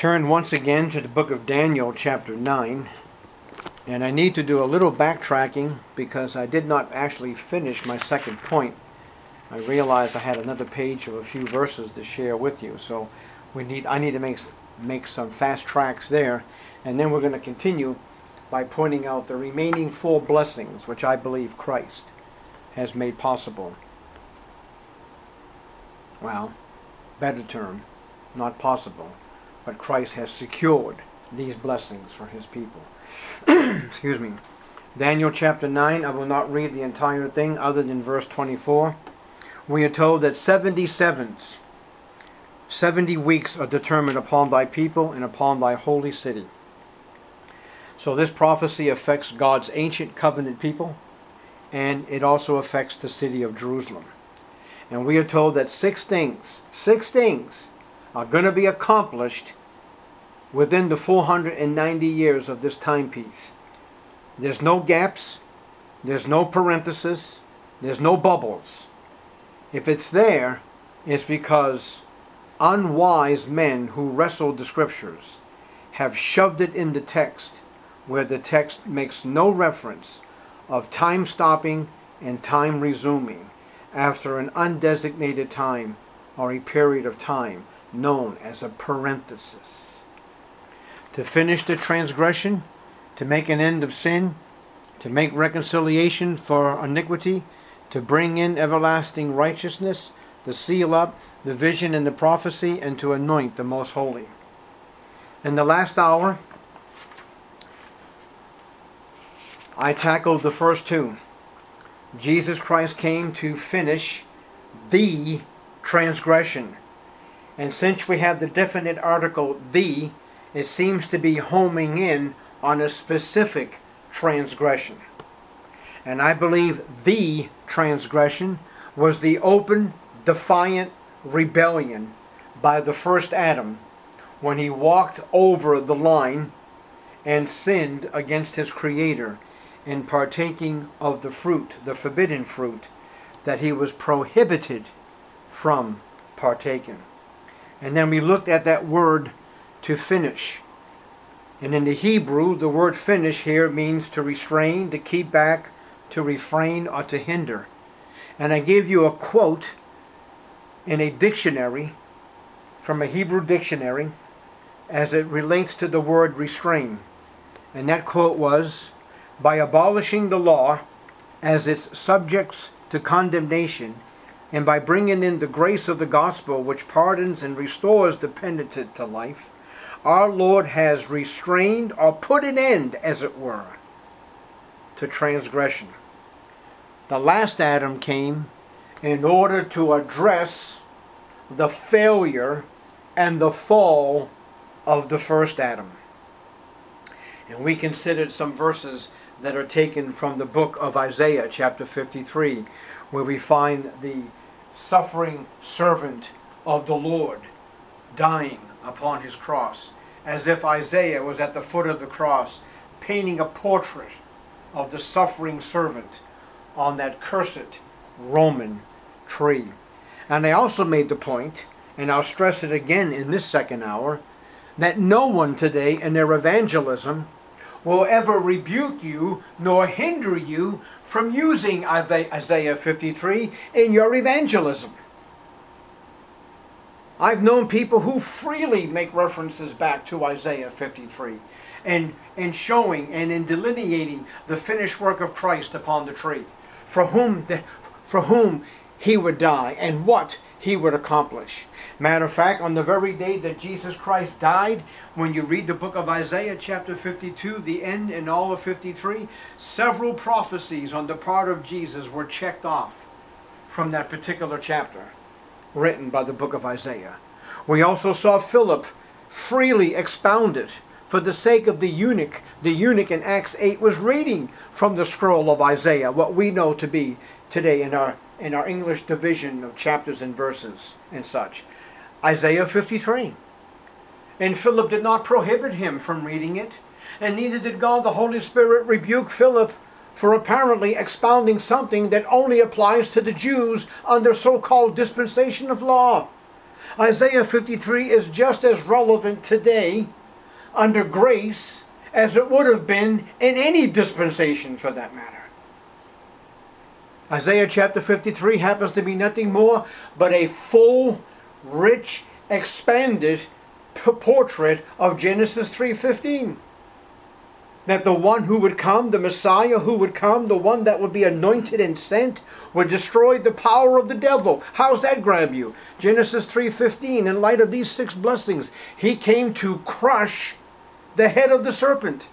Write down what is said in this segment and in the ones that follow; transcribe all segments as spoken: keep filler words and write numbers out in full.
Turn once again to the book of Daniel, chapter nine. And I need to do a little backtracking because I did not actually finish my second point. I realized I had another page of a few verses to share with you. So we need I need to make, make some fast tracks there. And then we're going to continue by pointing out the remaining four blessings which I believe Christ has made possible. Well, better term, not possible. But Christ has secured these blessings for his people. Excuse me. Daniel chapter nine, I will not read the entire thing other than verse twenty-four. We are told that seventy sevens, seventy weeks are determined upon thy people and upon thy holy city. So this prophecy affects God's ancient covenant people, and it also affects the city of Jerusalem. And we are told that six things, six things are going to be accomplished within the four hundred ninety years of this timepiece. There's no gaps, there's no parentheses, there's no bubbles. If it's there, it's because unwise men who wrestled the scriptures have shoved it in the text where the text makes no reference of time stopping and time resuming after an undesignated time or a period of time known as a parenthesis. To finish the transgression, to make an end of sin, to make reconciliation for iniquity, to bring in everlasting righteousness, to seal up the vision and the prophecy, and to anoint the most holy. In the last hour, I tackled the first two. Jesus Christ came to finish the transgression. And since we have the definite article, the, it seems to be homing in on a specific transgression. And I believe the transgression was the open, defiant rebellion by the first Adam when he walked over the line and sinned against his Creator in partaking of the fruit, the forbidden fruit, that he was prohibited from partaking. And then we looked at that word to finish. And in the Hebrew, the word finish here means to restrain, to keep back, to refrain, or to hinder. And I gave you a quote in a dictionary, from a Hebrew dictionary, as it relates to the word restrain. And that quote was, by abolishing the law as its subjects to condemnation, and by bringing in the grace of the gospel which pardons and restores the penitent to life, our Lord has restrained or put an end, as it were, to transgression. The last Adam came in order to address the failure and the fall of the first Adam. And we considered some verses that are taken from the book of Isaiah, chapter fifty-three, where we find the suffering servant of the Lord dying upon his cross, as if Isaiah was at the foot of the cross painting a portrait of the suffering servant on that cursed Roman tree. And I also made the point, and I'll stress it again in this second hour, that no one today in their evangelism will ever rebuke you nor hinder you from using Isaiah fifty-three in your evangelism. I've known people who freely make references back to Isaiah fifty-three and, and showing and in delineating the finished work of Christ upon the tree, for whom, the, for whom he would die and what he would accomplish. Matter of fact, on the very day that Jesus Christ died, when you read the book of Isaiah chapter fifty-two, the end and all of fifty-three, several prophecies on the part of Jesus were checked off from that particular chapter written by the book of Isaiah. We also saw Philip freely expound it for the sake of the eunuch. The eunuch in Acts eight was reading from the scroll of Isaiah, what we know to be today in our in our English division of chapters and verses and such. Isaiah fifty-three. And Philip did not prohibit him from reading it, and neither did God the Holy Spirit rebuke Philip for apparently expounding something that only applies to the Jews under so-called dispensation of law. Isaiah fifty-three is just as relevant today under grace as it would have been in any dispensation for that matter. Isaiah chapter fifty-three happens to be nothing more but a full, rich, expanded portrait of Genesis three fifteen. That the one who would come, the Messiah who would come, the one that would be anointed and sent, would destroy the power of the devil. How's that grab you? Genesis three fifteen, in light of these six blessings, he came to crush the head of the serpent.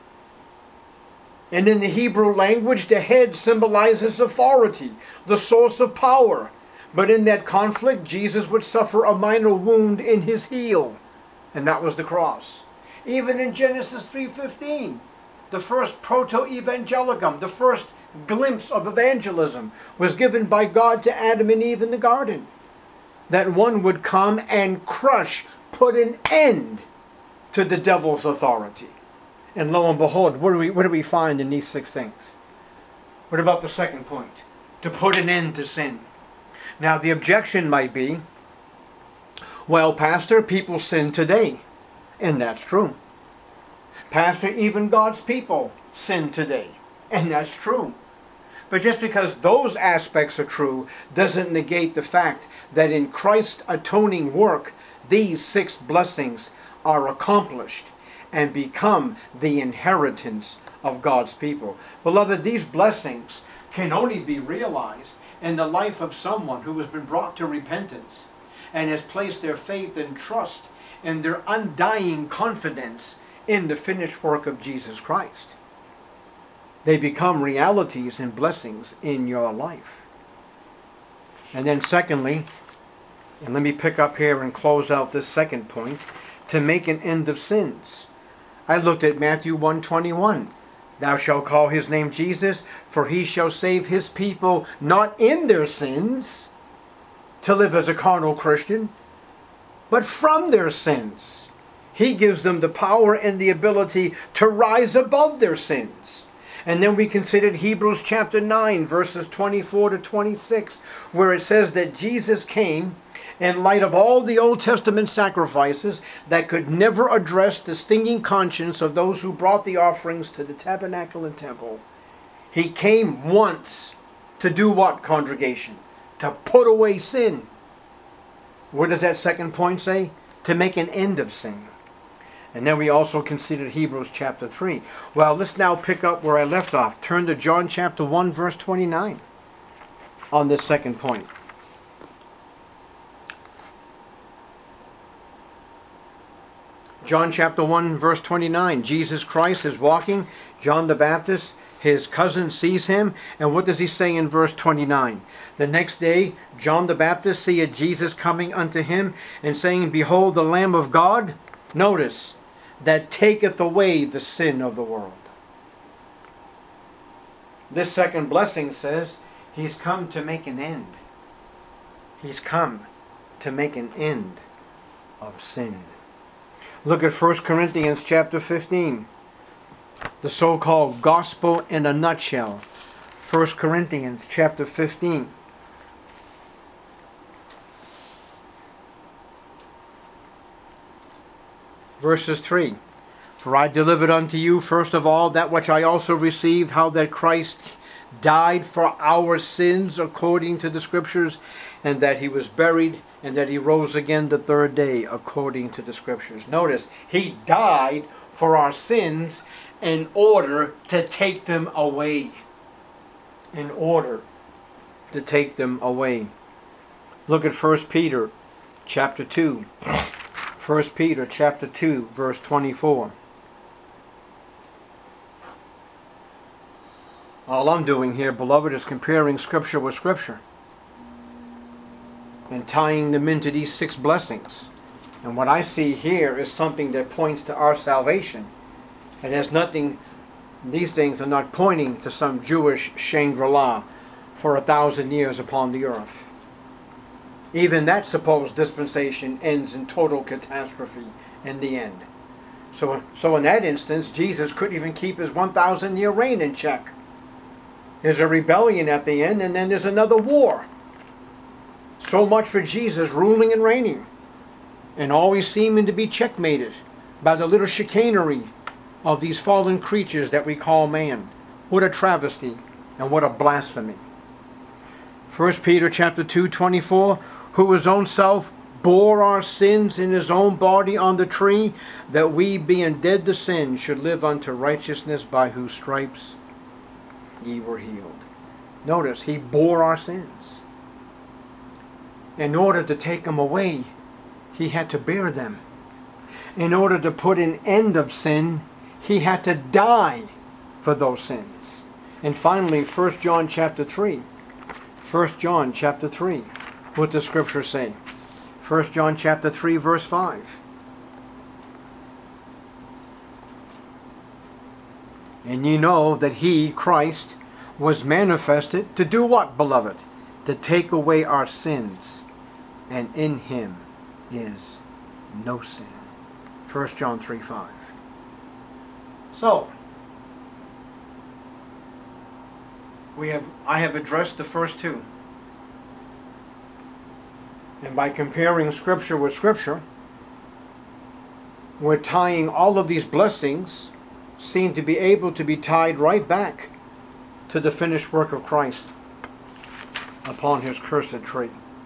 And in the Hebrew language, the head symbolizes authority, the source of power. But in that conflict, Jesus would suffer a minor wound in his heel, and that was the cross. Even in Genesis three fifteen, the first proto-evangelicum, the first glimpse of evangelism, was given by God to Adam and Eve in the garden. That one would come and crush, put an end to the devil's authority. And lo and behold, what do we, what do we find in these six things? What about the second point? To put an end to sin. Now the objection might be, well, Pastor, people sin today. And that's true. Pastor, even God's people sin today. And that's true. But just because those aspects are true doesn't negate the fact that in Christ's atoning work, these six blessings are accomplished and become the inheritance of God's people. Beloved, these blessings can only be realized in the life of someone who has been brought to repentance and has placed their faith and trust and their undying confidence in the finished work of Jesus Christ. They become realities and blessings in your life. And then secondly, and let me pick up here and close out this second point, to make an end of sins. I looked at Matthew one twenty-one. Thou shalt call his name Jesus, for he shall save his people not in their sins, to live as a carnal Christian, but from their sins. He gives them the power and the ability to rise above their sins. And then we considered Hebrews chapter nine, verses twenty-four to twenty-six, where it says that Jesus came in light of all the Old Testament sacrifices that could never address the stinging conscience of those who brought the offerings to the tabernacle and temple. He came once to do what, congregation? To put away sin. What does that second point say? To make an end of sin. And then we also considered Hebrews chapter three. Well, let's now pick up where I left off. Turn to John chapter one, verse twenty-nine on this second point. John chapter one, verse twenty-nine. Jesus Christ is walking. John the Baptist, his cousin, sees him. And what does he say in verse twenty-nine? The next day, John the Baptist seeth Jesus coming unto him, and saying, Behold the Lamb of God. Notice, that taketh away the sin of the world. This second blessing says, he's come to make an end. He's come to make an end of sin. Look at First Corinthians chapter fifteen. The so-called gospel in a nutshell. First Corinthians chapter fifteen. Verses three. For I delivered unto you first of all that which I also received, how that Christ died for our sins according to the Scriptures, and that he was buried, and that he rose again the third day according to the Scriptures. Notice, he died for our sins in order to take them away. In order to take them away. Look at First Peter chapter two. First Peter chapter two, verse twenty-four. All I'm doing here, beloved, is comparing Scripture with Scripture and tying them into these six blessings. And what I see here is something that points to our salvation. It has nothing, these things are not pointing to some Jewish Shangri-La for a thousand years upon the earth. Even that supposed dispensation ends in total catastrophe in the end. So, so in that instance, Jesus couldn't even keep his one thousand year reign in check. There's a rebellion at the end, and then there's another war. So much for Jesus ruling and reigning. and always seeming to be checkmated by the little chicanery of these fallen creatures that we call man. What a travesty and what a blasphemy. First Peter chapter two, twenty-four, who his own self bore our sins in his own body on the tree, that we being dead to sin should live unto righteousness, by whose stripes ye were healed. Notice, he bore our sins. In order to take them away, he had to bear them. In order to put an end of sin, he had to die for those sins. And finally, First John chapter three. First John chapter three. What does Scripture say? First John chapter three, verse five. And ye know that he, Christ, was manifested to do what, beloved? To take away our sins, and in him is no sin. First John three, five. So, we have I have addressed the first two. And by comparing Scripture with Scripture, we're tying all of these blessings, seem to be able to be tied right back to the finished work of Christ upon his cursed tree.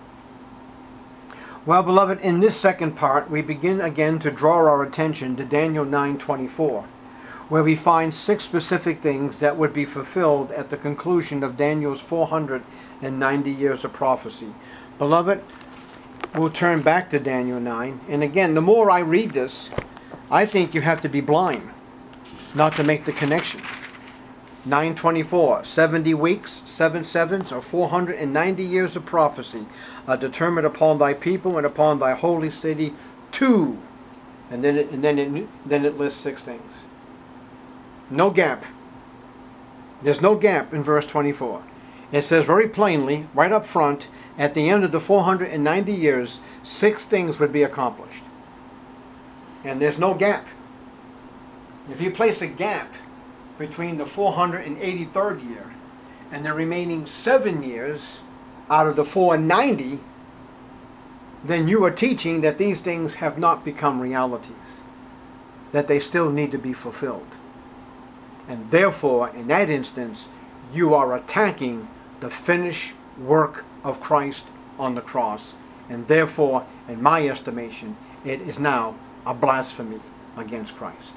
Well, beloved, in this second part, we begin again to draw our attention to Daniel nine twenty-four, where we find six specific things that would be fulfilled at the conclusion of Daniel's four hundred ninety years of prophecy. Beloved, we'll turn back to Daniel nine. And again, the more I read this, I think you have to be blind not to make the connection. nine twenty-four, seventy weeks, seven sevens, or four hundred ninety years of prophecy are determined upon thy people and upon thy holy city to, and then it, and then it, then it lists six things. No gap. There's no gap in verse twenty-four. It says very plainly, right up front, at the end of the four hundred ninety years, six things would be accomplished. And there's no gap. If you place a gap between the four hundred eighty-third year and the remaining seven years out of the four hundred ninety, then you are teaching that these things have not become realities, that they still need to be fulfilled. And therefore, in that instance, you are attacking the finished work of Christ on the cross. And therefore, in my estimation, it is now a blasphemy against Christ.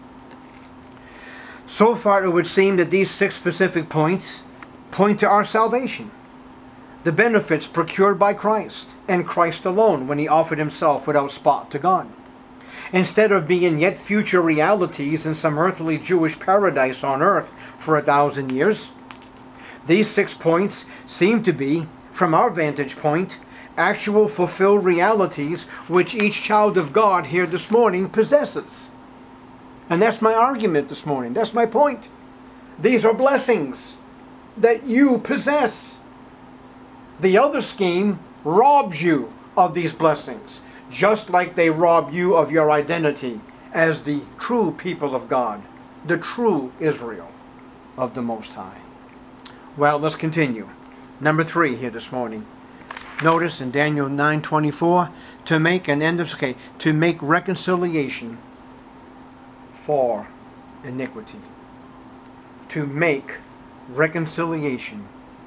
So far, it would seem that these six specific points point to our salvation, the benefits procured by Christ, and Christ alone when he offered himself without spot to God. Instead of being yet future realities in some earthly Jewish paradise on earth for a thousand years, these six points seem to be, from our vantage point, actual fulfilled realities which each child of God here this morning possesses. And that's my argument this morning. That's my point. These are blessings that you possess. The other scheme robs you of these blessings, just like they rob you of your identity as the true people of God, the true Israel of the Most High. Well, let's continue. Number three here this morning. Notice in Daniel nine twenty-four, to make an end of, okay, to make reconciliation for iniquity. To make reconciliation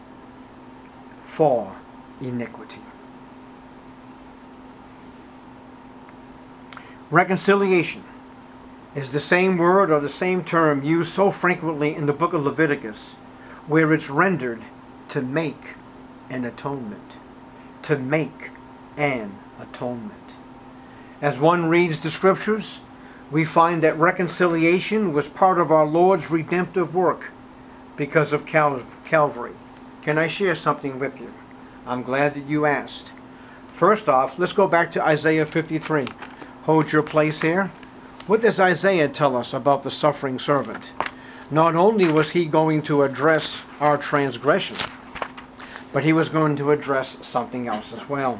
for iniquity. Reconciliation is the same word or the same term used so frequently in the book of Leviticus, where it's rendered to make an atonement. To make an atonement. As one reads the scriptures, we find that reconciliation was part of our Lord's redemptive work because of Cal- Calvary. Can I share something with you? I'm glad that you asked. First off, let's go back to Isaiah fifty-three. Hold your place here. What does Isaiah tell us about the suffering servant? Not only was he going to address our transgression, but he was going to address something else as well.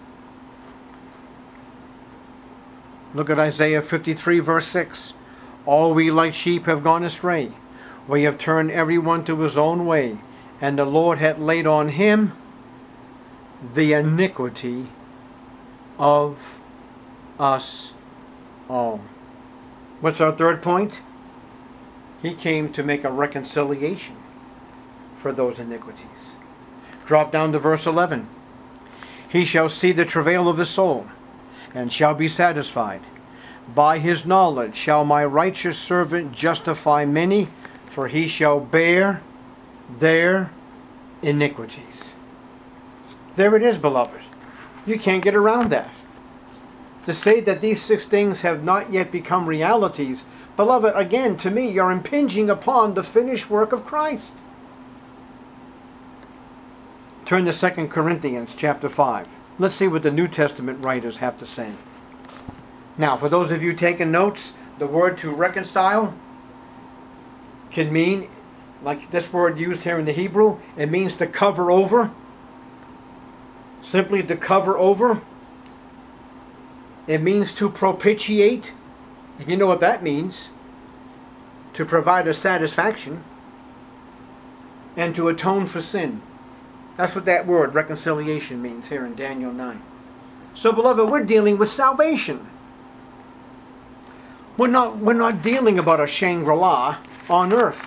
Look at Isaiah fifty-three, verse six. All we like sheep have gone astray. We have turned every one to his own way, and the Lord hath laid on him the iniquity of us all. What's our third point? He came to make a reconciliation for those iniquities. Drop down to verse eleven. He shall see the travail of his soul, and shall be satisfied. By his knowledge shall my righteous servant justify many, for he shall bear their iniquities. There it is, beloved. You can't get around that. To say that these six things have not yet become realities, beloved, again, to me, you're impinging upon the finished work of Christ. Turn to Second Corinthians chapter five. Let's see what the New Testament writers have to say. Now, for those of you taking notes, the word to reconcile can mean, like this word used here in the Hebrew, it means to cover over. Simply to cover over. It means to propitiate. You know what that means. To provide a satisfaction. And to atone for sin. That's what that word, reconciliation, means here in Daniel nine. So, beloved, we're dealing with salvation. We're not, we're not dealing about a Shangri-La on earth.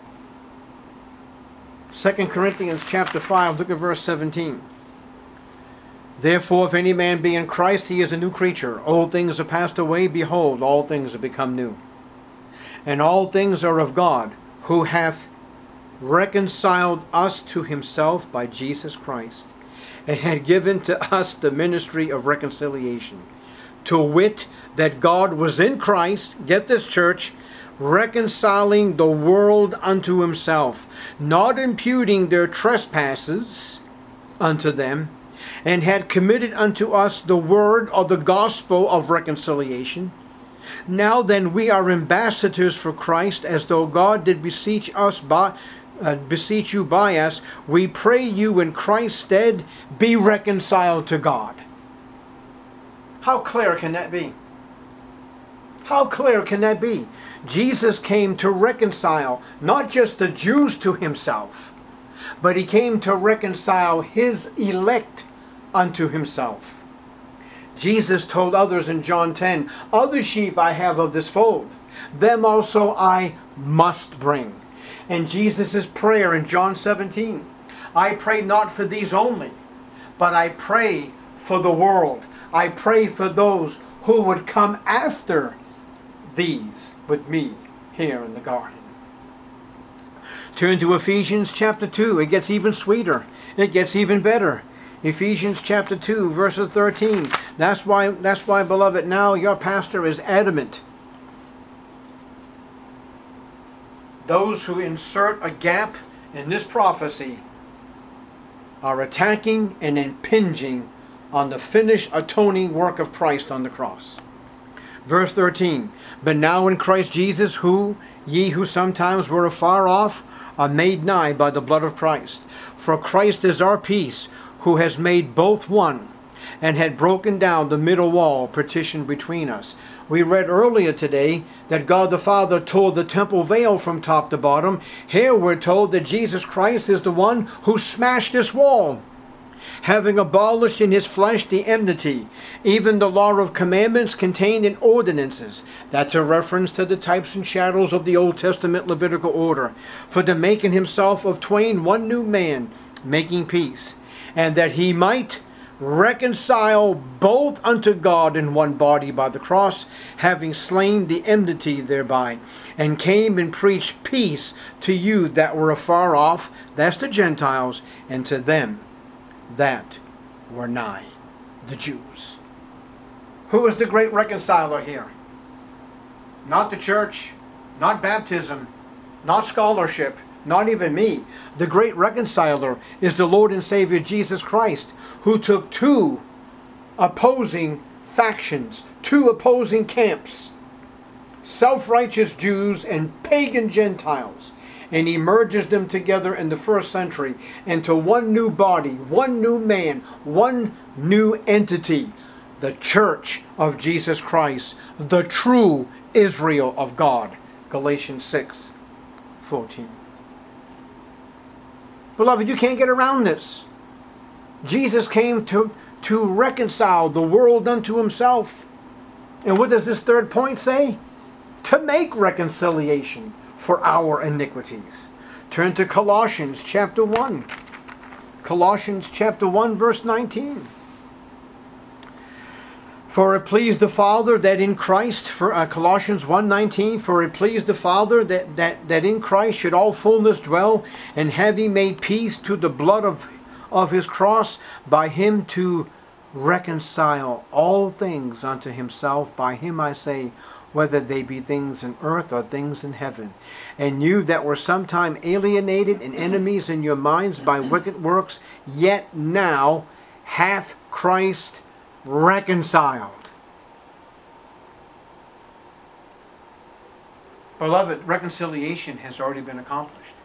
Second Corinthians chapter five, look at verse seventeen. Therefore, if any man be in Christ, he is a new creature. Old things are passed away. Behold, all things have become new. And all things are of God, who hath reconciled us to himself by Jesus Christ, and had given to us the ministry of reconciliation. To wit, that God was in Christ, get this, church, reconciling the world unto himself, not imputing their trespasses unto them, and had committed unto us the word of the gospel of reconciliation. Now then, we are ambassadors for Christ, as though God did beseech us by uh, beseech you by us. We pray you in Christ's stead, be reconciled to God. How clear can that be? How clear can that be? Jesus came to reconcile not just the Jews to himself, but he came to reconcile his elect unto himself. Jesus told others in John ten, other sheep I have of this fold, them also I must bring. And Jesus' prayer in John seventeen, I pray not for these only, but I pray for the world. I pray for those who would come after these with me here in the garden. Turn to Ephesians chapter two. It gets even sweeter. It gets even better. Ephesians chapter two, verse thirteen. That's why, that's why, beloved, now your pastor is adamant. Those who insert a gap in this prophecy are attacking and impinging on the finished atoning work of Christ on the cross. Verse thirteen. But now in Christ Jesus, who ye who sometimes were afar off are made nigh by the blood of Christ. For Christ is our peace, who has made both one, and had broken down the middle wall partition between us. We read earlier today that God the Father tore the temple veil from top to bottom. Here we're told that Jesus Christ is the one who smashed this wall, having abolished in his flesh the enmity, even the law of commandments contained in ordinances. That's a reference to the types and shadows of the Old Testament Levitical order. For to make in himself of twain one new man, making peace, and that he might reconcile both unto God in one body by the cross, having slain the enmity thereby, and came and preached peace to you that were afar off, that's the Gentiles, and to them that were nigh, the Jews. Who is the great reconciler here? Not the church, not baptism, not scholarship, not even me. The great reconciler is the Lord and Savior Jesus Christ, who took two opposing factions, two opposing camps, self-righteous Jews and pagan Gentiles, and he merges them together in the first century into one new body, one new man, one new entity, the Church of Jesus Christ, the true Israel of God. Galatians six fourteen. Beloved, you can't get around this. Jesus came to, to reconcile the world unto himself. And what does this third point say? To make reconciliation for our iniquities. Turn to Colossians chapter one. Colossians chapter one verse nineteen. For it pleased the Father that in Christ, for uh, Colossians one nineteen, for it pleased the Father that, that, that in Christ should all fullness dwell, and have he made peace to the blood of, of his cross, by him to reconcile all things unto himself. By him I say, whether they be things in earth or things in heaven. And you that were sometime alienated and enemies in your minds by wicked works, yet now hath Christ reconciled. Beloved, reconciliation has already been accomplished.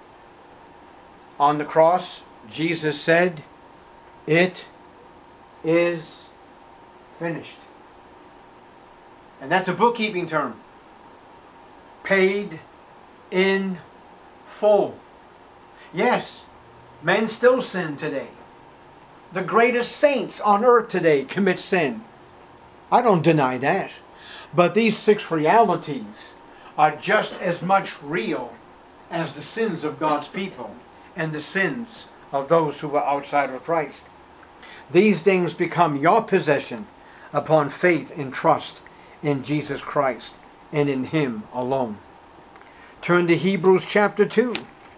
On the cross, Jesus said, "It is finished." And that's a bookkeeping term. Paid in full. Yes, men still sin today. The greatest saints on earth today commit sin. I don't deny that. But these six realities are just as much real as the sins of God's people and the sins of those who are outside of Christ. These things become your possession upon faith and trust in Jesus Christ and in Him alone. Turn to Hebrews chapter two.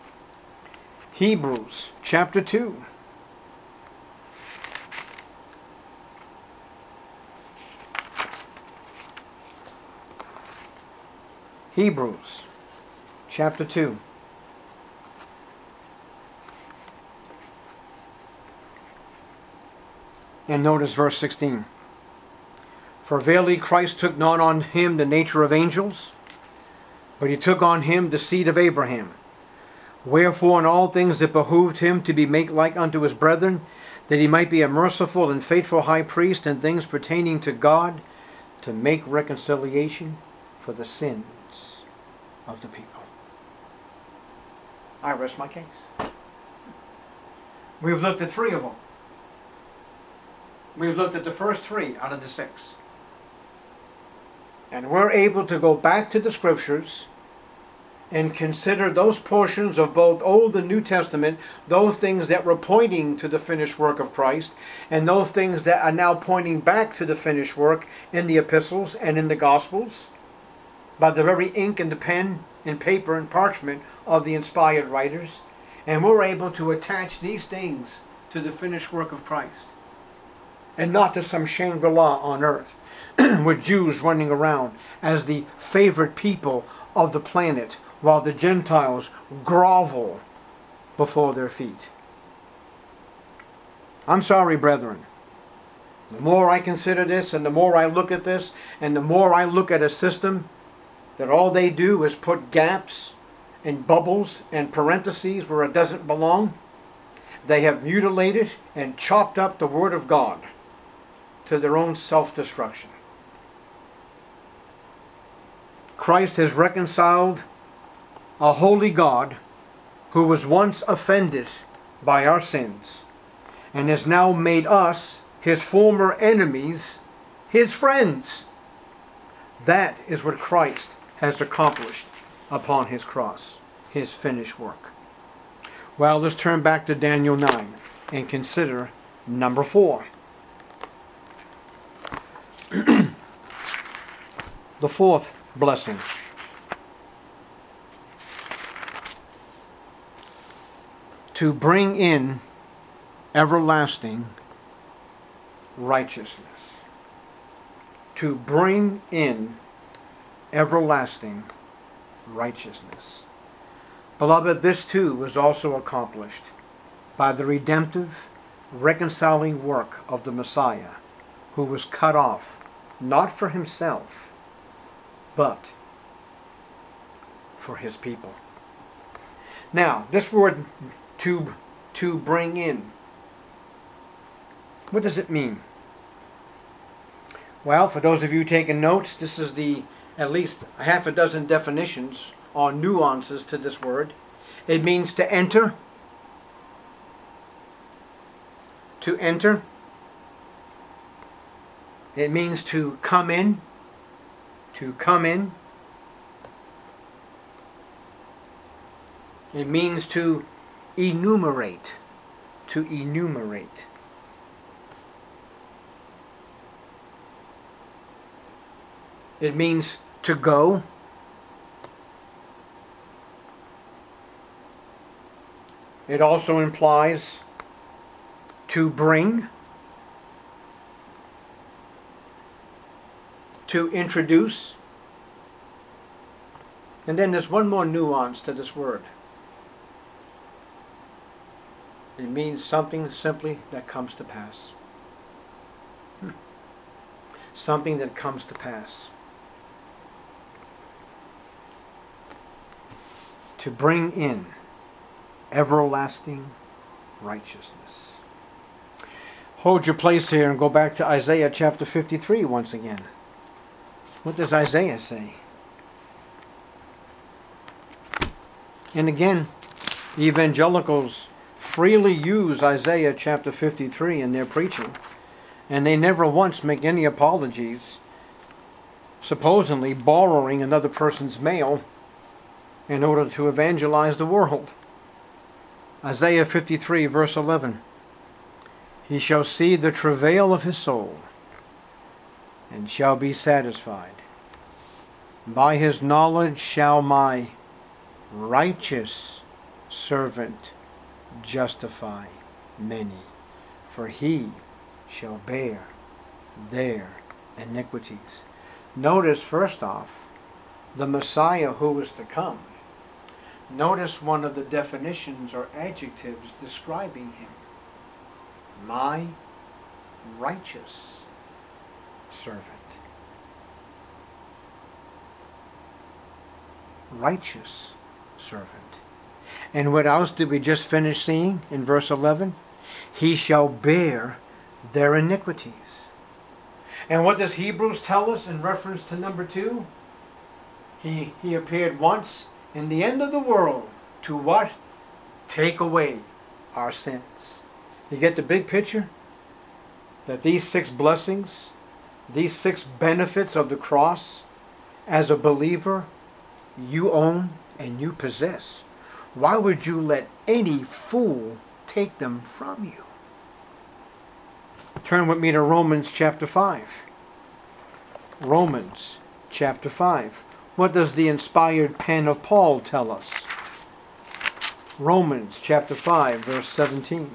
Hebrews chapter two. Hebrews chapter two. And notice verse sixteen. For verily Christ took not on him the nature of angels, but he took on him the seed of Abraham. Wherefore in all things it behooved him to be made like unto his brethren, that he might be a merciful and faithful high priest in things pertaining to God, to make reconciliation for the sins of the people. I rest my case. We've looked at three of them. We've looked at the first three out of the six. And we're able to go back to the Scriptures and consider those portions of both Old and New Testament, those things that were pointing to the finished work of Christ, and those things that are now pointing back to the finished work in the epistles and in the Gospels, by the very ink and the pen and paper and parchment of the inspired writers. And we're able to attach these things to the finished work of Christ, and not to some Shangri-La on earth with Jews running around as the favorite people of the planet, while the Gentiles grovel before their feet. I'm sorry, brethren. The more I consider this, and the more I look at this, and the more I look at a system that all they do is put gaps and bubbles and parentheses where it doesn't belong, they have mutilated and chopped up the Word of God to their own self-destruction. Christ has reconciled a holy God who was once offended by our sins, and has now made us, his former enemies, his friends. That is what Christ has accomplished upon his cross, his finished work. Well, let's turn back to Daniel nine and consider number four. The fourth blessing. To bring in everlasting righteousness. To bring in everlasting righteousness. Beloved, this too was also accomplished by the redemptive, reconciling work of the Messiah, who was cut off, not for himself, but for his people. Now, this word to, to bring in, what does it mean? Well, for those of you taking notes, this is the at least a half a dozen definitions or nuances to this word. It means to enter, to enter. It means to come in, to come in. It means to enumerate, to enumerate. It means to go. It also implies to bring, to introduce. And then there's one more nuance to this word. It means something simply that comes to pass. Hmm. Something that comes to pass. To bring in everlasting righteousness. Hold your place here and go back to Isaiah chapter fifty-three once again. What does Isaiah say? And again, evangelicals freely use Isaiah chapter fifty-three in their preaching, and they never once make any apologies, supposedly borrowing another person's mail in order to evangelize the world. Isaiah fifty-three verse eleven. He shall see the travail of his soul, and shall be satisfied. By his knowledge shall my righteous servant justify many, for he shall bear their iniquities. Notice first off, the Messiah who is to come. Notice one of the definitions or adjectives describing him. My righteous servant. Righteous servant. And what else did we just finish seeing in verse eleven? He shall bear their iniquities. And what does Hebrews tell us in reference to number two? He, he appeared once in the end of the world to what? Take away our sins. You get the big picture? That these six blessings, these six benefits of the cross, as a believer, you own and you possess. Why would you let any fool take them from you? Turn with me to Romans chapter five. Romans chapter five. What does the inspired pen of Paul tell us? Romans chapter five, verse seventeen.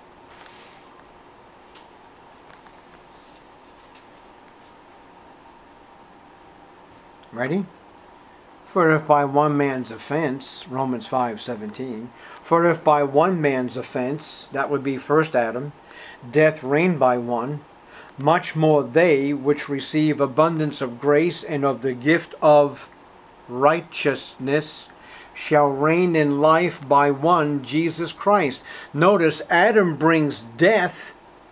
Ready? For if by one man's offense, Romans five seventeen, for if by one man's offense, that would be first Adam, death reigned by one, much more they which receive abundance of grace and of the gift of righteousness shall reign in life by one, Jesus Christ. Notice, Adam brings death.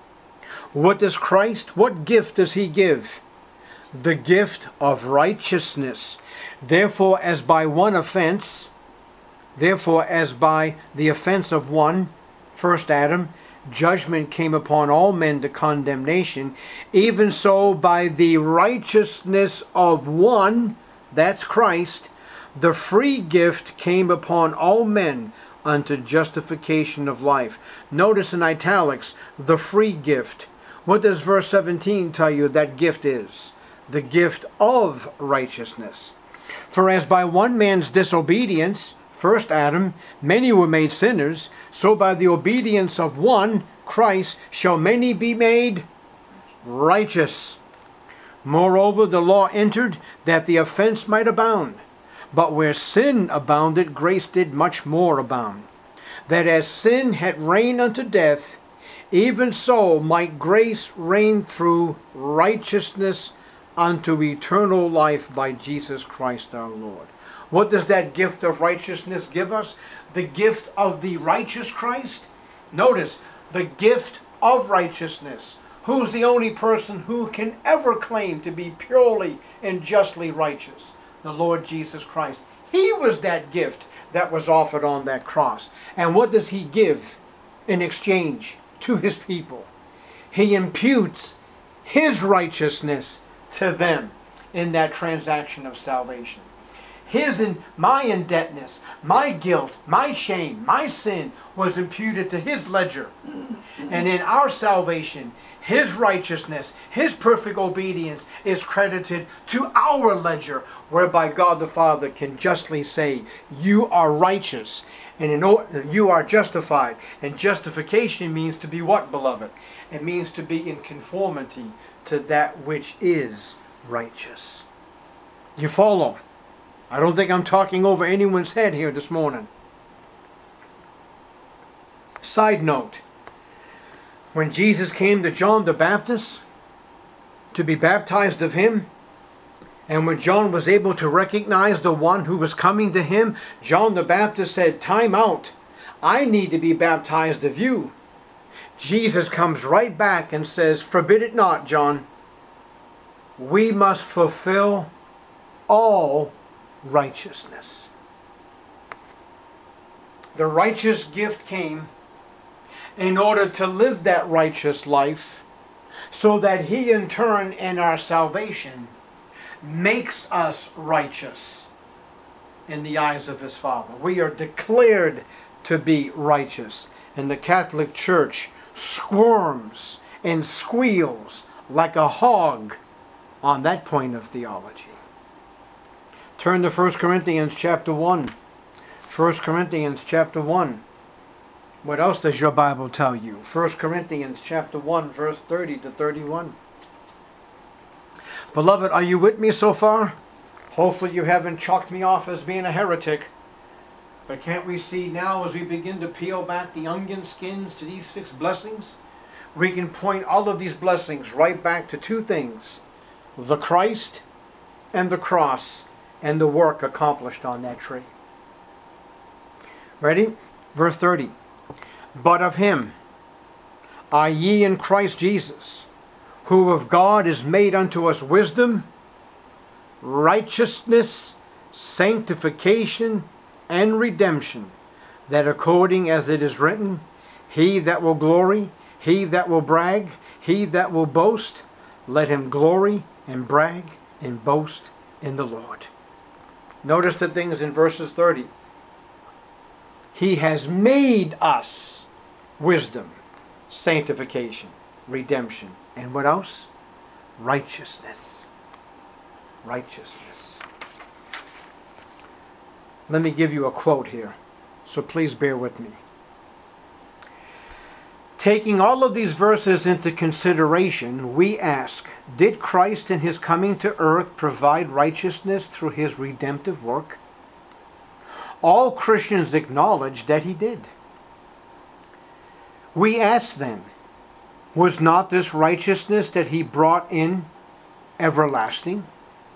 What does Christ, what gift does he give? The gift of righteousness. Therefore, as by one offense, therefore, as by the offense of one, first Adam, judgment came upon all men to condemnation, even so by the righteousness of one, that's Christ, the free gift came upon all men unto justification of life. Notice in italics, the free gift. What does verse seventeen tell you that gift is? The gift of righteousness. For as by one man's disobedience, first Adam, many were made sinners, so by the obedience of one, Christ, shall many be made righteous. Moreover, the law entered that the offense might abound. But where sin abounded, grace did much more abound. That as sin had reigned unto death, even so might grace reign through righteousness unto eternal life by Jesus Christ our Lord. What does that gift of righteousness give us? The gift of the righteous Christ? Notice, the gift of righteousness. Who's the only person who can ever claim to be purely and justly righteous? The Lord Jesus Christ. He was that gift that was offered on that cross. And what does he give in exchange to his people? He imputes his righteousness to them. in that transaction of salvation. His and my indebtedness, my guilt, my shame, my sin was imputed to his ledger. And in our salvation, his righteousness, his perfect obedience is credited to our ledger, whereby God the Father can justly say, you are righteous, and in order, you are justified. And justification means to be what, beloved? It means to be in conformity to that which is righteous. You follow? I don't think I'm talking over anyone's head here this morning. Side note, when Jesus came to John the Baptist to be baptized of him, and when John was able to recognize the one who was coming to him, John the Baptist said, time out. I need to be baptized of you. Jesus comes right back and says, forbid it not, John. We must fulfill all righteousness. The righteous gift came in order to live that righteous life, so that he in turn in our salvation makes us righteous in the eyes of his Father. We are declared to be righteous. And the Catholic Church squirms and squeals like a hog on that point of theology. Turn to First Corinthians chapter one. First Corinthians chapter one. What else does your Bible tell you? First Corinthians chapter one, verse thirty to thirty-one. Beloved, are you with me so far? Hopefully you haven't chalked me off as being a heretic. But can't we see now, as we begin to peel back the onion skins to these six blessings, we can point all of these blessings right back to two things: the Christ and the cross, and the work accomplished on that tree. Ready? Verse thirty. But of him are ye in Christ Jesus, who of God is made unto us wisdom, righteousness, sanctification, and redemption, that according as it is written, he that will glory, he that will brag, he that will boast, let him glory and brag and boast in the Lord. Notice the things in verses thirty. He has made us wisdom, sanctification, redemption, and what else? Righteousness. Righteousness. Let me give you a quote here, so please bear with me. Taking all of these verses into consideration, we ask, did Christ in his coming to earth provide righteousness through his redemptive work? All Christians acknowledge that he did. We ask then, was not this righteousness that he brought in everlasting?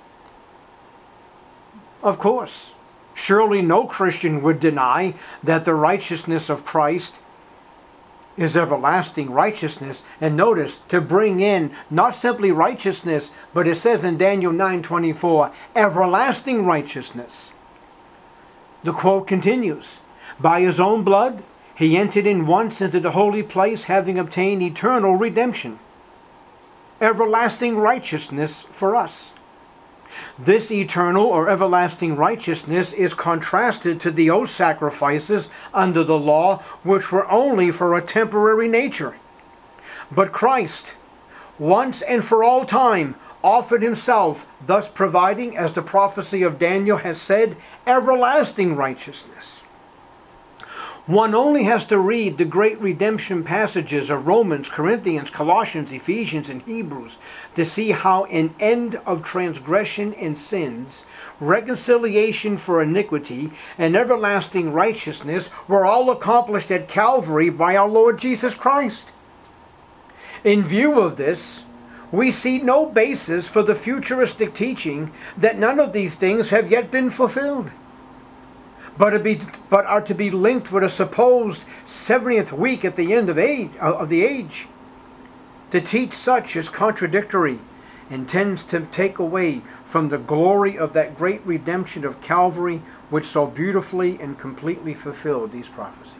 Of course. Surely no Christian would deny that the righteousness of Christ is everlasting righteousness. And notice, to bring in not simply righteousness, but it says in Daniel nine twenty-four, everlasting righteousness. The quote continues, by his own blood he entered in once into the holy place, having obtained eternal redemption. Everlasting righteousness for us. This eternal or everlasting righteousness is contrasted to the oath sacrifices under the law, which were only for a temporary nature. But Christ, once and for all time, offered himself, thus providing, as the prophecy of Daniel has said, everlasting righteousness. One only has to read the great redemption passages of Romans, Corinthians, Colossians, Ephesians, and Hebrews to see how an end of transgression and sins, reconciliation for iniquity, and everlasting righteousness were all accomplished at Calvary by our Lord Jesus Christ. In view of this, we see no basis for the futuristic teaching that none of these things have yet been fulfilled, but, to be, but are to be linked with a supposed seventieth week at the end of, age, of the age. To teach such is contradictory and tends to take away from the glory of that great redemption of Calvary, which so beautifully and completely fulfilled these prophecies.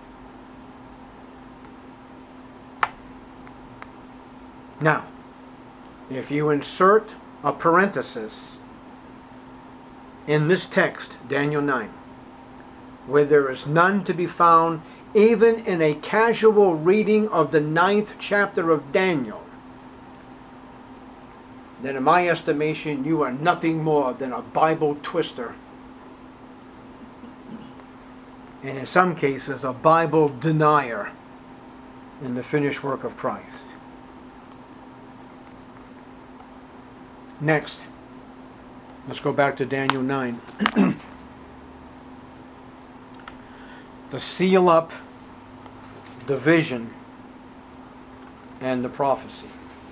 Now, If you insert a parenthesis in this text, Daniel nine, where there is none to be found even in a casual reading of the ninth chapter of Daniel, then in my estimation you are nothing more than a Bible twister. And in some cases a Bible denier in the finished work of Christ. Next, let's go back to Daniel nine. The seal up, the vision, and the prophecy.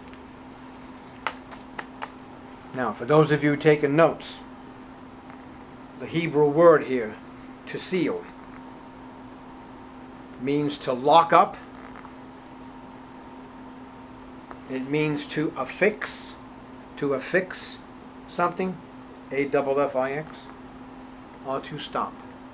Now, for those of you taking notes, the Hebrew word here, to seal, means to lock up. It means to affix, to affix something, A F F I X, or to stop.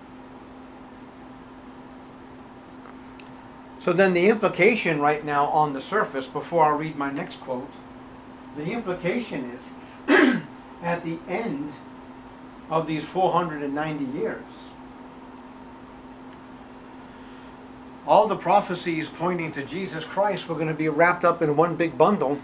So then the implication right now on the surface, before I read my next quote, the implication is at the end of these four hundred ninety years, all the prophecies pointing to Jesus Christ were going to be wrapped up in one big bundle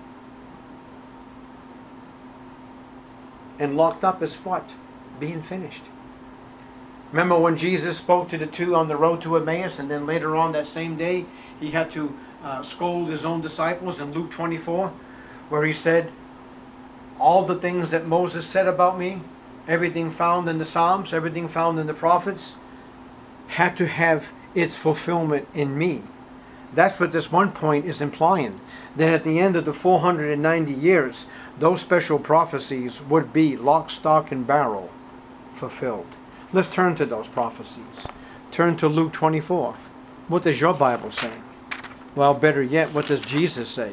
and locked up as what? Being finished. Remember when Jesus spoke to the two on the road to Emmaus, and then later on that same day he had to uh, scold his own disciples in Luke twenty-four, where he said, all the things that Moses said about me, everything found in the Psalms, everything found in the prophets, had to have its fulfillment in me. That's what this one point is implying. That at the end of the four hundred ninety years, those special prophecies would be lock, stock, and barrel fulfilled. Let's turn to those prophecies. Turn to Luke twenty-four. What does your Bible say? Well, better yet, what does Jesus say?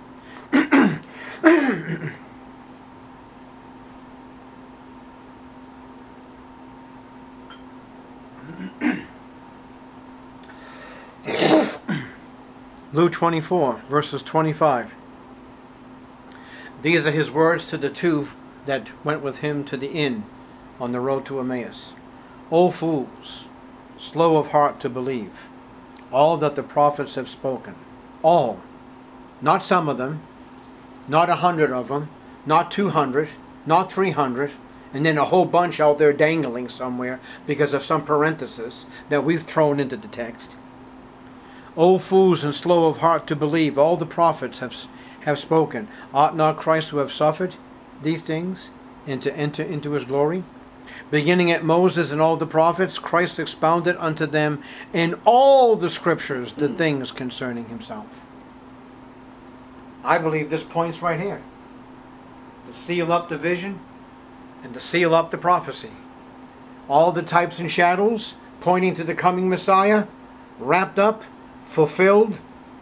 Luke twenty-four, verses twenty-five. These are his words to the two that went with him to the inn on the road to Emmaus. O fools, slow of heart to believe all that the prophets have spoken. All. Not some of them, not a hundred of them, not two hundred, not three hundred, and then a whole bunch out there dangling somewhere because of some parenthesis that we've thrown into the text. O fools and slow of heart to believe all the prophets have, have spoken. Ought not Christ to have suffered these things and to enter into his glory? Beginning at Moses and all the prophets, Christ expounded unto them in all the scriptures the things concerning himself. I believe this points right here. To seal up the vision and to seal up the prophecy. All the types and shadows pointing to the coming Messiah, wrapped up, fulfilled,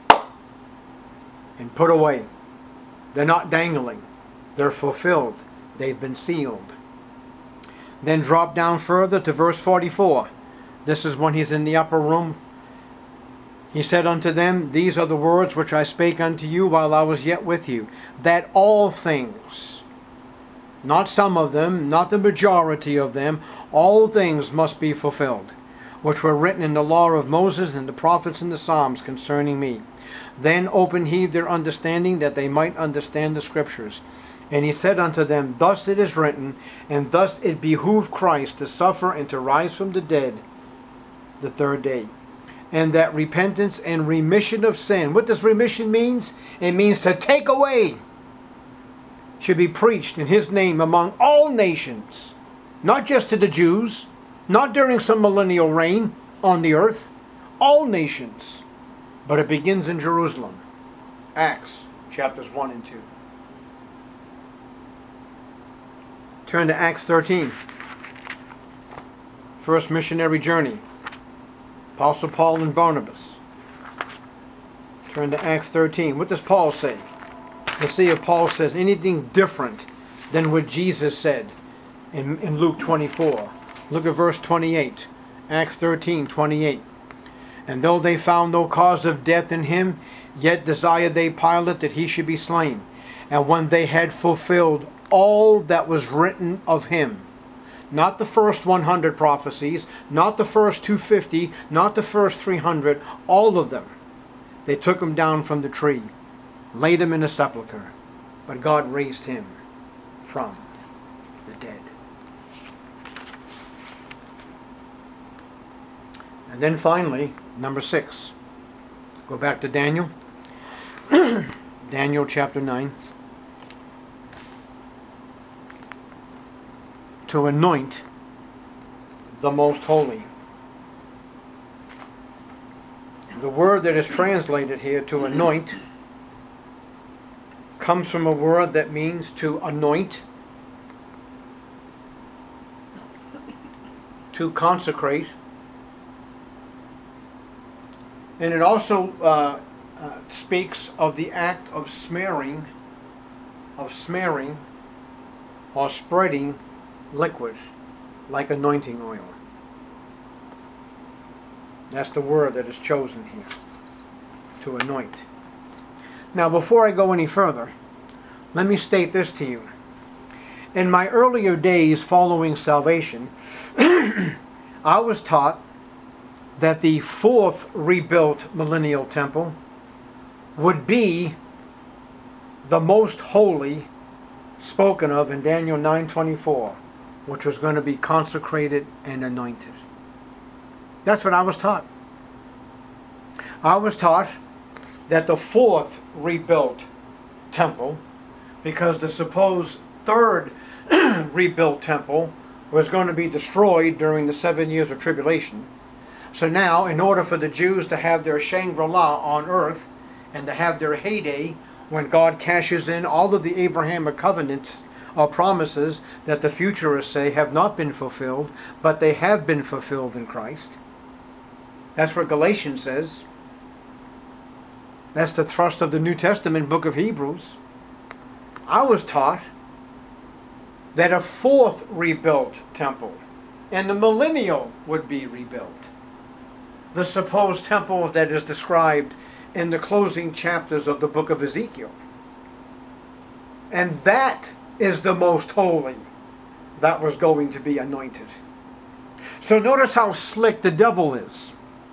and put away. They're not dangling. They're fulfilled. They've been sealed. Then drop down further to verse forty-four. This is when he's in the upper room. He said unto them, these are the words which I spake unto you while I was yet with you, that all things, not some of them, not the majority of them, all things must be fulfilled, which were written in the law of Moses and the prophets and the Psalms concerning me. Then opened he their understanding, that they might understand the scriptures. And he said unto them, thus it is written, and thus it behooved Christ to suffer and to rise from the dead the third day. And that repentance and remission of sin, what does remission means? It means to take away, should be preached in his name among all nations, not just to the Jews, not during some millennial reign on the earth, all nations. But it begins in Jerusalem. Acts chapters one and two. Turn to Acts thirteen. First missionary journey. Apostle Paul and Barnabas. Turn to Acts thirteen. What does Paul say? Let's see if Paul says anything different than what Jesus said in, in Luke twenty-four. Look at verse twenty-eight. Acts thirteen, twenty-eight. And though they found no cause of death in him, yet desired they Pilate that he should be slain. And when they had fulfilled all that was written of him, not the first one hundred prophecies, not the first two hundred fifty, not the first three hundred, all of them, they took him down from the tree, laid him in a sepulchre, but God raised him from the dead. And then finally, number six. Go back to Daniel. Daniel chapter nine. To anoint the most holy. The word that is translated here, to anoint, comes from a word that means to anoint, to consecrate, and it also uh, uh, speaks of the act of smearing, of smearing or spreading liquid, like anointing oil. That's the word that is chosen here, to anoint. Now, before I go any further, let me state this to you. In my earlier days following salvation, I was taught that the fourth rebuilt millennial temple would be the most holy spoken of in Daniel nine twenty-four, which was going to be consecrated and anointed. That's what I was taught. I was taught that the fourth rebuilt temple, because the supposed third rebuilt temple was going to be destroyed during the seven years of tribulation. So now, in order for the Jews to have their Shangri-La on earth and to have their heyday when God cashes in all of the Abrahamic covenants or promises that the futurists say have not been fulfilled, but they have been fulfilled in Christ. That's what Galatians says. That's the thrust of the New Testament book of Hebrews. I was taught that a fourth rebuilt temple and the millennial would be rebuilt. The supposed temple that is described in the closing chapters of the book of Ezekiel. And that is the most holy that was going to be anointed. So notice how slick the devil is.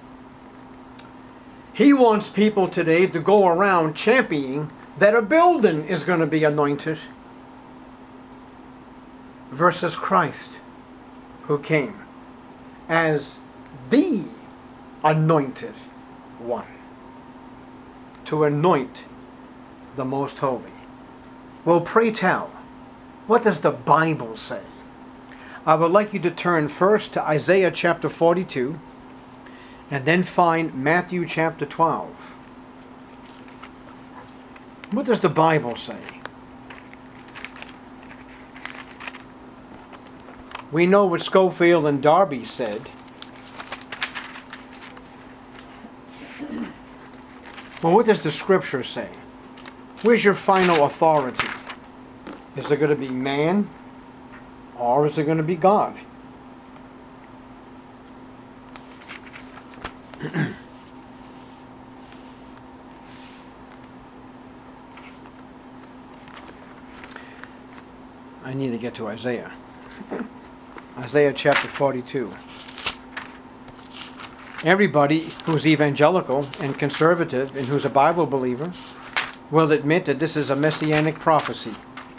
He wants people today to go around championing that a building is going to be anointed versus Christ, who came as the anointed one to anoint the most holy. Well, pray tell, what does the Bible say? I would like you to turn first to Isaiah chapter forty-two and then find Matthew chapter twelve. What does the Bible say? We know what Scofield and Darby said. Well, what does the Scripture say? Where's your final authority? Is it going to be man, or is it going to be God? I need to get to Isaiah. Isaiah chapter forty-two. Everybody who's evangelical and conservative and who's a Bible believer will admit that this is a messianic prophecy.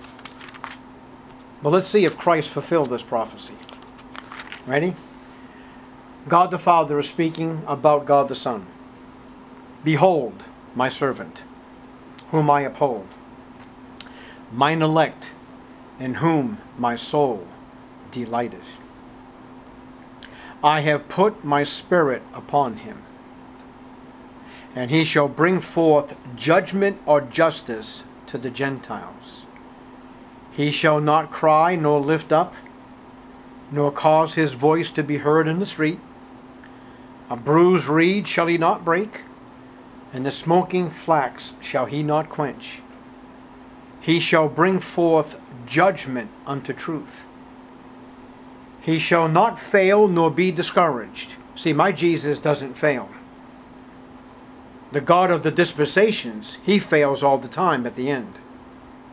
Well, let's see if Christ fulfilled this prophecy. Ready? God the Father is speaking about God the Son. Behold, my servant, whom I uphold, mine elect, in whom my soul delighted. I have put my spirit upon him, and he shall bring forth judgment or justice to the Gentiles. He shall not cry nor lift up, nor cause his voice to be heard in the street. A bruised reed shall he not break, and the smoking flax shall he not quench. He shall bring forth judgment unto truth. He shall not fail nor be discouraged. See, my Jesus doesn't fail. The God of the dispensations, he fails all the time at the end.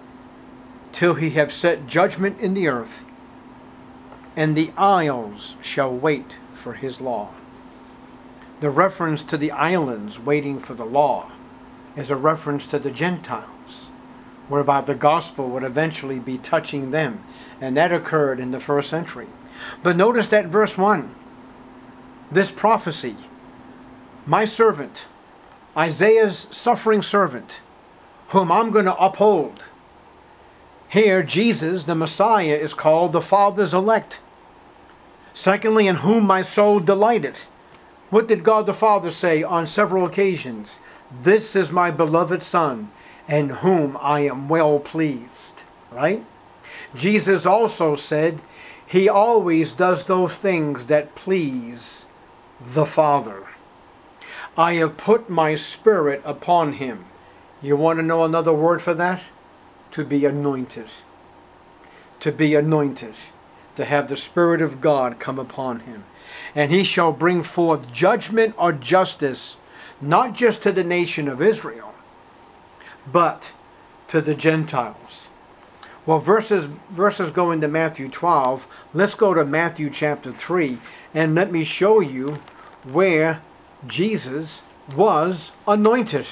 till he have set judgment in the earth, and the isles shall wait for his law. The reference to the islands waiting for the law is a reference to the Gentiles, whereby the gospel would eventually be touching them, and that occurred in the first century. But notice that verse one, this prophecy, my servant, Isaiah's suffering servant, whom I'm going to uphold. Here, Jesus, the Messiah, is called the Father's elect. Secondly, in whom my soul delighted. What did God the Father say on several occasions? This is my beloved Son, in whom I am well pleased. Right? Jesus also said, he always does those things that please the Father. I have put my Spirit upon him. You want to know another word for that? To be anointed. To be anointed. To have the Spirit of God come upon him. And he shall bring forth judgment or justice, not just to the nation of Israel, but to the Gentiles. Well, verses, verses go into Matthew twelve. Let's go to Matthew chapter three, and let me show you where Jesus was anointed.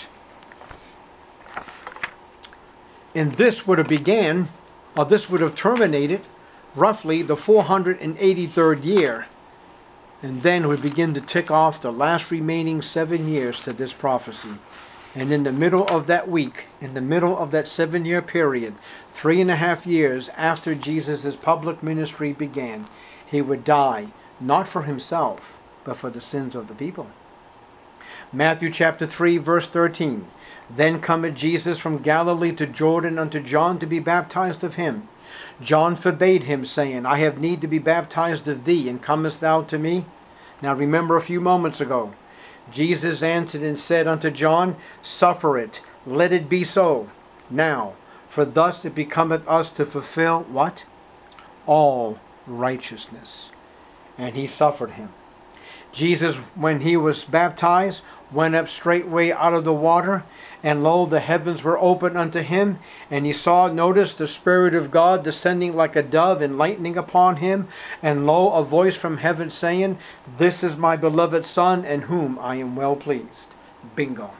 And this would have began, or this would have terminated, roughly the four hundred eighty-third year. And then we begin to tick off the last remaining seven years to this prophecy. And in the middle of that week, in the middle of that seven-year period, three and a half years after Jesus' public ministry began, he would die, not for himself, but for the sins of the people. Matthew chapter three, verse thirteen. Then cometh Jesus from Galilee to Jordan unto John to be baptized of him. John forbade him, saying, I have need to be baptized of thee, and comest thou to me? Now remember a few moments ago, Jesus answered and said unto John, Suffer it, let it be so. Now, for thus it becometh us to fulfill what? All righteousness. And he suffered him. Jesus, when he was baptized, went up straightway out of the water, and lo, the heavens were opened unto him, and he saw, notice, the Spirit of God descending like a dove and lightning upon him, and lo, a voice from heaven saying, This is my beloved Son, in whom I am well pleased. Bingo.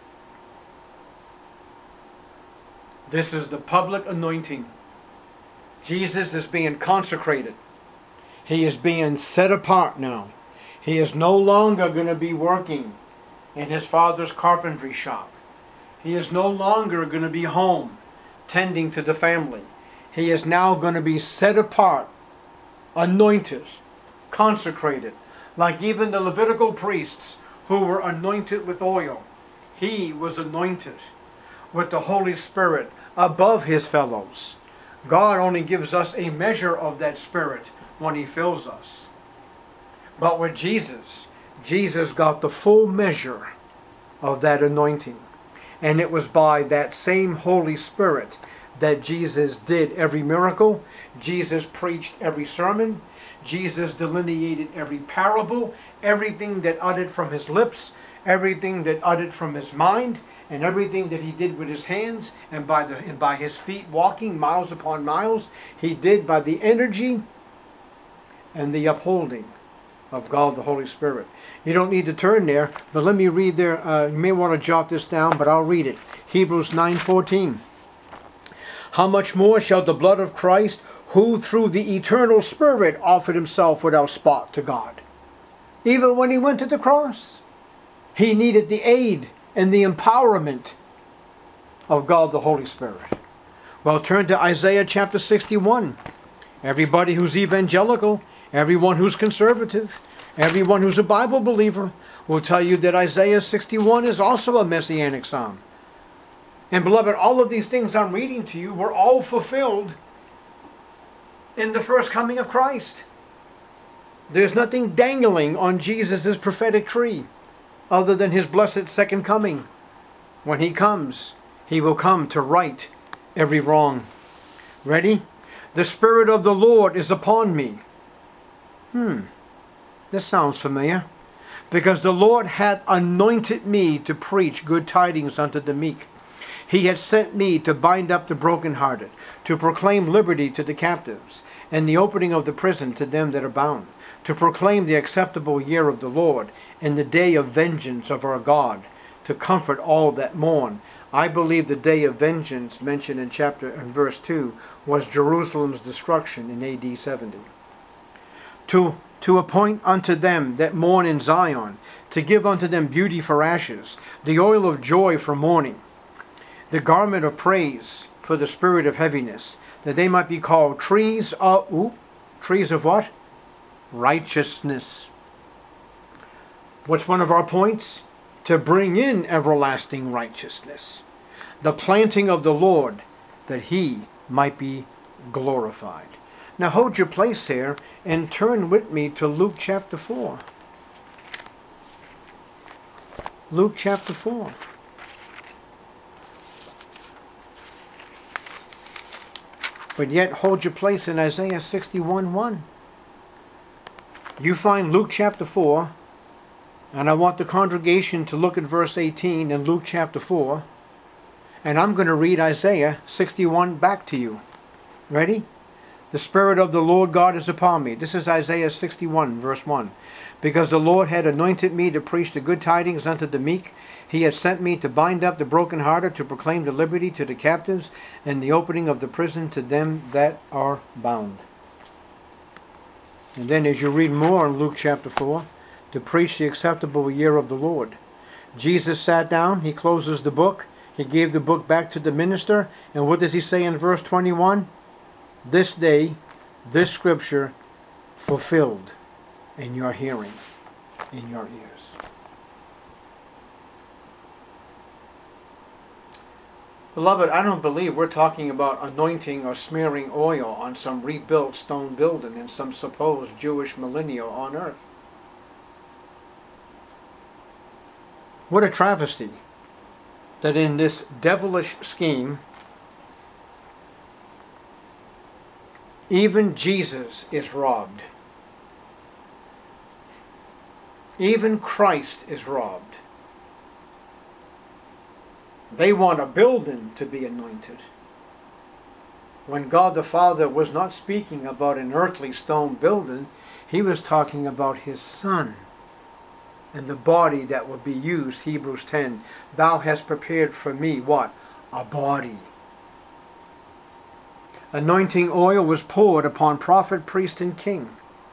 This is the public anointing. Jesus is being consecrated. He is being set apart now. He is no longer going to be working in his Father's carpentry shop. He is no longer going to be home tending to the family. He is now going to be set apart, anointed, consecrated, like even the Levitical priests who were anointed with oil. He was anointed with the Holy Spirit above his fellows. God only gives us a measure of that Spirit when he fills us. But with Jesus, Jesus got the full measure of that anointing. And it was by that same Holy Spirit that Jesus did every miracle. Jesus preached every sermon. Jesus delineated every parable. Everything that uttered from his lips. Everything that uttered from his mind. And everything that he did with his hands. And by, the, and by his feet walking miles upon miles. He did by the energy and the upholding of God the Holy Spirit. You don't need to turn there, but let me read there. Uh, you may want to jot this down, but I'll read it. Hebrews nine fourteen. How much more shall the blood of Christ, who through the eternal Spirit offered himself without spot to God. Even when he went to the cross, he needed the aid and the empowerment of God the Holy Spirit. Well, turn to Isaiah chapter sixty-one. Everybody who's evangelical, everyone who's conservative, everyone who's a Bible believer will tell you that Isaiah sixty-one is also a messianic psalm. And beloved, all of these things I'm reading to you were all fulfilled in the first coming of Christ. There's nothing dangling on Jesus' prophetic tree other than his blessed second coming. When he comes, he will come to right every wrong. Ready? The Spirit of the Lord is upon me. Hmm. This sounds familiar. Because the Lord hath anointed me to preach good tidings unto the meek. He had sent me to bind up the brokenhearted, to proclaim liberty to the captives, and the opening of the prison to them that are bound, to proclaim the acceptable year of the Lord, and the day of vengeance of our God, to comfort all that mourn. I believe the day of vengeance mentioned in chapter and verse two was Jerusalem's destruction in A D seventy. To, to appoint unto them that mourn in Zion, to give unto them beauty for ashes, the oil of joy for mourning, the garment of praise for the spirit of heaviness, that they might be called trees of, ooh, trees of what? Righteousness. What's one of our points? To bring in everlasting righteousness. The planting of the Lord, that he might be glorified. Now hold your place here and turn with me to Luke chapter four. Luke chapter four. But yet hold your place in Isaiah sixty-one one. You find Luke chapter four, and I want the congregation to look at verse eighteen in Luke chapter four, and I'm going to read Isaiah sixty-one back to you. Ready? The Spirit of the Lord God is upon me. This is Isaiah sixty-one verse one. Because the Lord had anointed me to preach the good tidings unto the meek. He had sent me to bind up the brokenhearted, to proclaim the liberty to the captives, and the opening of the prison to them that are bound. And then as you read more in Luke chapter four, to preach the acceptable year of the Lord. Jesus sat down, he closes the book, he gave the book back to the minister, and what does he say in verse twenty-one? This day, this scripture fulfilled in your hearing, in your ears. Beloved, I don't believe we're talking about anointing or smearing oil on some rebuilt stone building in some supposed Jewish millennial on earth. What a travesty that in this devilish scheme, even Jesus is robbed. Even Christ is robbed. They want a building to be anointed, when God the Father was not speaking about an earthly stone building. He was talking about his Son and the body that would be used. Hebrews ten. Thou hast prepared for me what? A body. Anointing oil was poured upon prophet, priest, and king.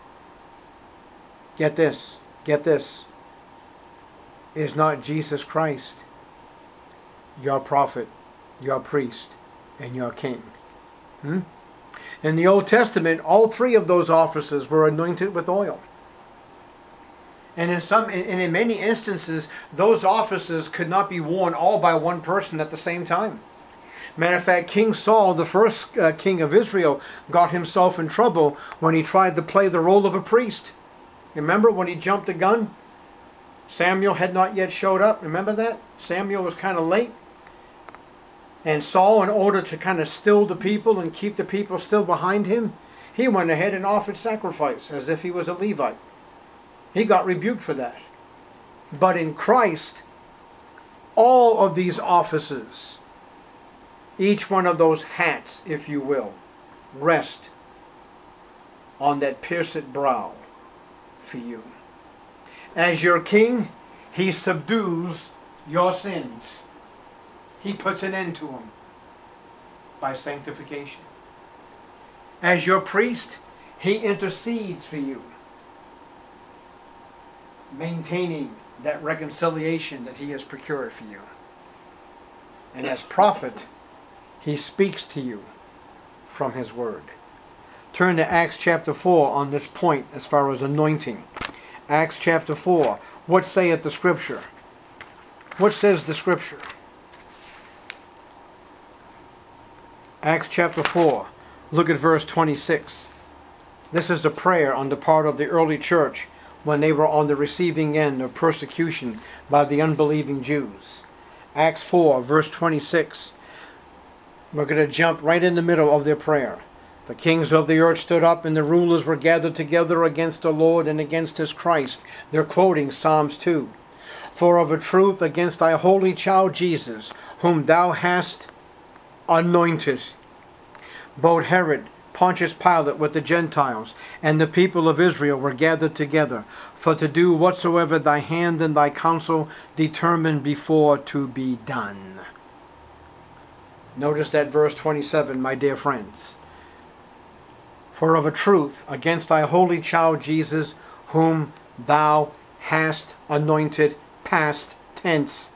Get this. Get this. Is not Jesus Christ your prophet, your priest, and your king? Hmm? In the Old Testament, all three of those offices were anointed with oil. And in some, and in many instances, those offices could not be worn all by one person at the same time. Matter of fact, King Saul, the first uh, king of Israel, got himself in trouble when he tried to play the role of a priest. Remember when he jumped the gun? Samuel had not yet showed up. Remember that? Samuel was kind of late. And Saul, in order to kind of still the people and keep the people still behind him, he went ahead and offered sacrifice as if he was a Levite. He got rebuked for that. But in Christ, all of these offices, each one of those hats, if you will, rest on that pierced brow for you. As your king, he subdues your sins. He puts an end to them by sanctification. As your priest, he intercedes for you, maintaining that reconciliation that he has procured for you. And as prophet, he speaks to you from his word. Turn to Acts chapter four on this point as far as anointing. Acts chapter four. What saith the scripture? What says the scripture? Acts chapter four. Look at verse twenty-six. This is a prayer on the part of the early church when they were on the receiving end of persecution by the unbelieving Jews. Acts four, verse twenty-six. We're going to jump right in the middle of their prayer. The kings of the earth stood up, and the rulers were gathered together against the Lord and against his Christ. They're quoting Psalms two. For of a truth against thy holy child Jesus, whom thou hast anointed. Both Herod, Pontius Pilate with the Gentiles, and the people of Israel were gathered together, for to do whatsoever thy hand and thy counsel determined before to be done. Notice that verse twenty-seven, my dear friends. For of a truth, against thy holy child Jesus, whom thou hast anointed, past tense.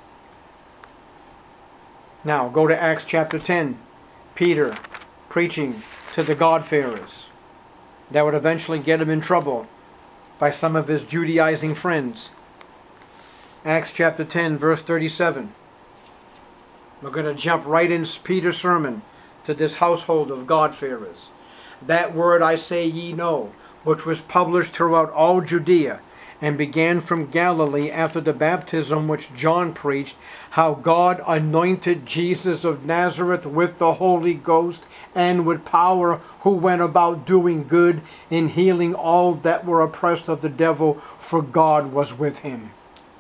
Now, go to Acts chapter ten. Peter preaching to the God-fearers. That would eventually get him in trouble by some of his Judaizing friends. Acts chapter ten, verse thirty-seven. We're going to jump right in Peter's sermon to this household of God-fearers. That word I say ye know, which was published throughout all Judea, and began from Galilee after the baptism which John preached, how God anointed Jesus of Nazareth with the Holy Ghost and with power, who went about doing good and healing all that were oppressed of the devil, for God was with him.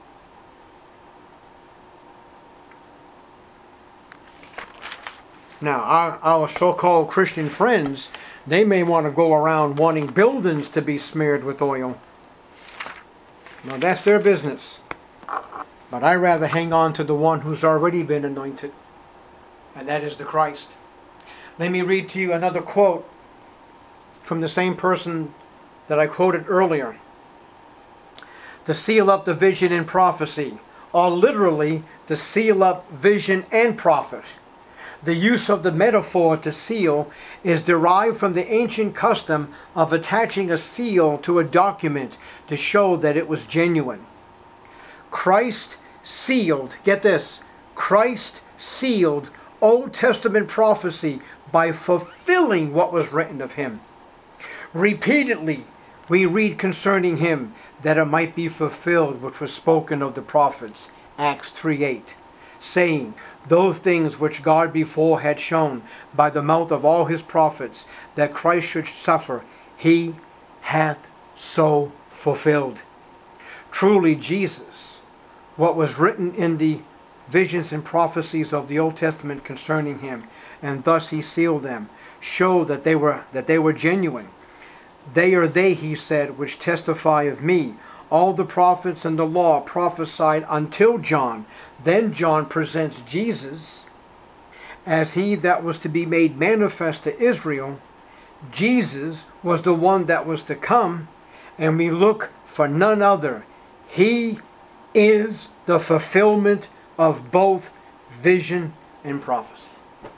Now, our, our so-called Christian friends, they may want to go around wanting buildings to be smeared with oil. Now, that's their business. But I rather hang on to the one who's already been anointed, and that is the Christ. Let me read to you another quote from the same person that I quoted earlier. To seal up the vision and prophecy, or literally to seal up vision and prophet. The use of the metaphor to seal is derived from the ancient custom of attaching a seal to a document to show that it was genuine. Christ sealed, get this, Christ sealed Old Testament prophecy by fulfilling what was written of him. Repeatedly we read concerning him that it might be fulfilled which was spoken of the prophets, Acts three eight, saying, those things which God before had shown by the mouth of all his prophets, that Christ should suffer, he hath so fulfilled. Truly Jesus, what was written in the visions and prophecies of the Old Testament concerning him, and thus he sealed them, show that they were that they were genuine. They are they, he said, which testify of me. All the prophets and the law prophesied until John. Then John presents Jesus as he that was to be made manifest to Israel. Jesus was the one that was to come, and we look for none other. He is the fulfillment of both vision and prophecy.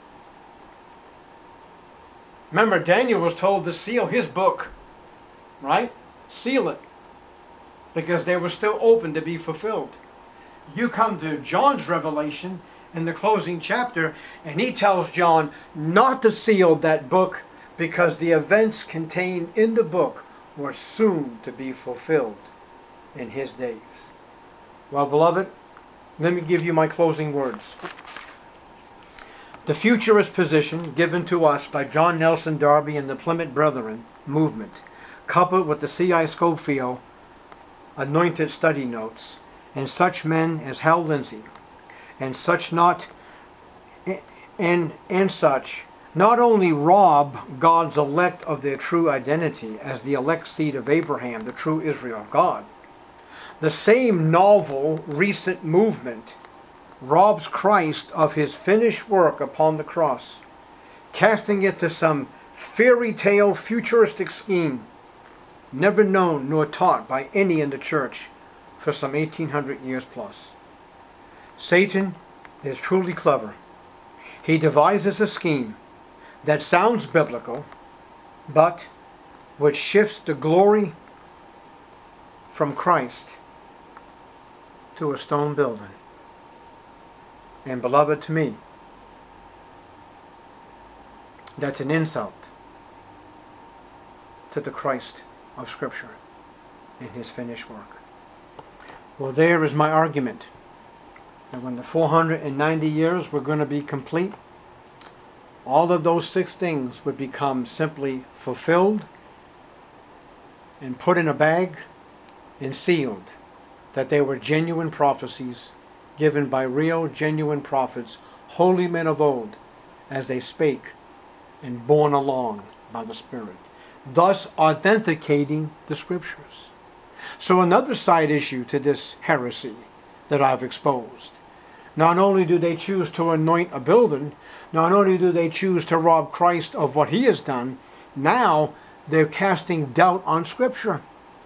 Remember, Daniel was told to seal his book, right? Seal it, because they were still open to be fulfilled. You come to John's revelation in the closing chapter, and he tells John not to seal that book because the events contained in the book were soon to be fulfilled in his days. Well, beloved, let me give you my closing words. The futurist position given to us by John Nelson Darby and the Plymouth Brethren movement, coupled with the C I Scofield anointed study notes, and such men as Hal Lindsey, and such not, and and such, not only rob God's elect of their true identity as the elect seed of Abraham, the true Israel of God. The same novel, recent movement robs Christ of his finished work upon the cross, casting it to some fairy tale futuristic scheme, never known nor taught by any in the church for some eighteen hundred years plus. Satan is truly clever. He devises a scheme that sounds biblical, but which shifts the glory from Christ to a stone building. And beloved, to me, that's an insult to the Christ of Scripture in his finished work. Well, there is my argument. And when the four hundred ninety years were going to be complete, all of those six things would become simply fulfilled and put in a bag and sealed, that they were genuine prophecies given by real, genuine prophets, holy men of old, as they spake, and borne along by the Spirit, thus authenticating the Scriptures. So another side issue to this heresy that I've exposed. Not only do they choose to anoint a building, not only do they choose to rob Christ of what he has done, now they're casting doubt on Scripture.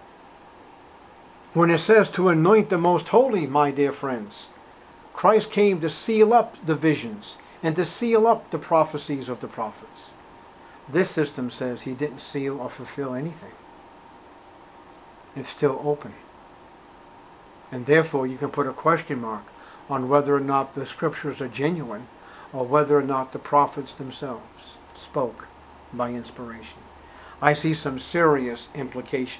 When it says to anoint the most holy, my dear friends, Christ came to seal up the visions and to seal up the prophecies of the prophets. This system says he didn't seal or fulfill anything. It's still open. And therefore you can put a question mark on whether or not the Scriptures are genuine, or whether or not the prophets themselves spoke by inspiration. I see some serious implications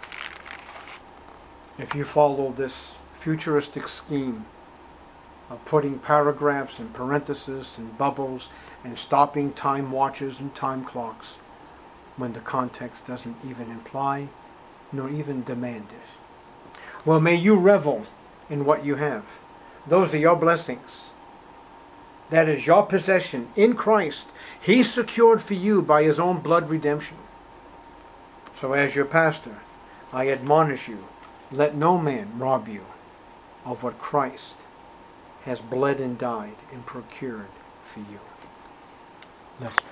if you follow this futuristic scheme of putting paragraphs and parentheses and bubbles and stopping time watches and time clocks when the context doesn't even imply nor even demand it. Well, may you revel in what you have. Those are your blessings. That is your possession in Christ. He secured for you by his own blood redemption. So as your pastor, I admonish you, let no man rob you of what Christ has bled and died and procured for you. Let's pray.